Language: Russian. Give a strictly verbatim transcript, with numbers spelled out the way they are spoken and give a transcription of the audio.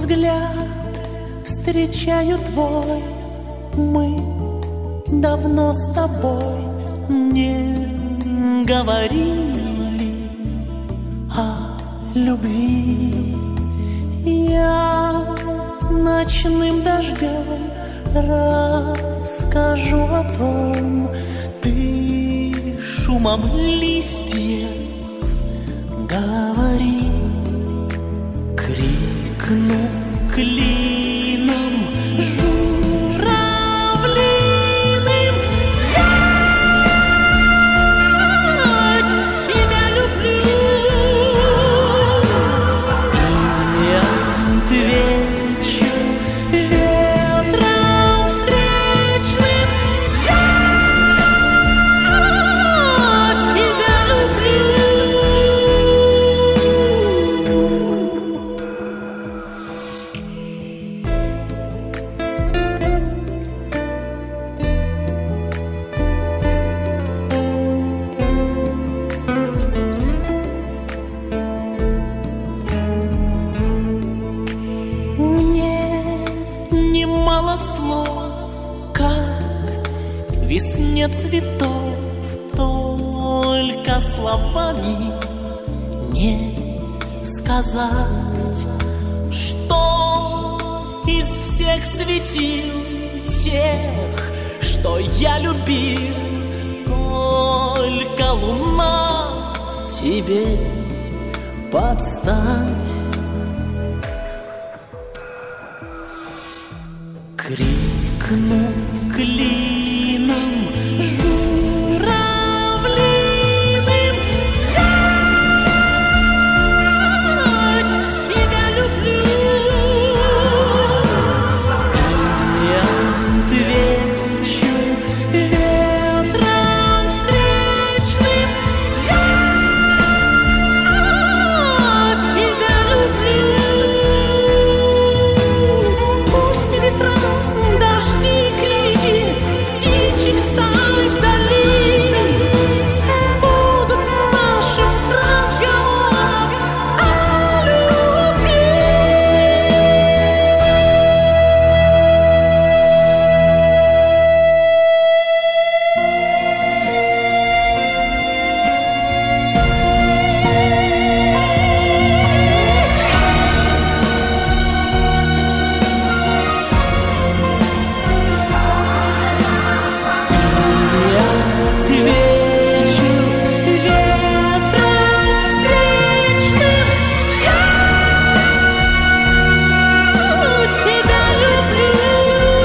взгляд встречаю твой. Мы давно с тобой не говорили о любви. Я ночным дождем расскажу о том, ты шумом листьев говори. Крикну клином журавлиным: я тебя люблю. И отвечу ветром встречным: я тебя люблю. Немало слов, как весне цветов, только словами не сказать, что из всех светил тех, что я любил, только луна тебе подстать. Крикну клин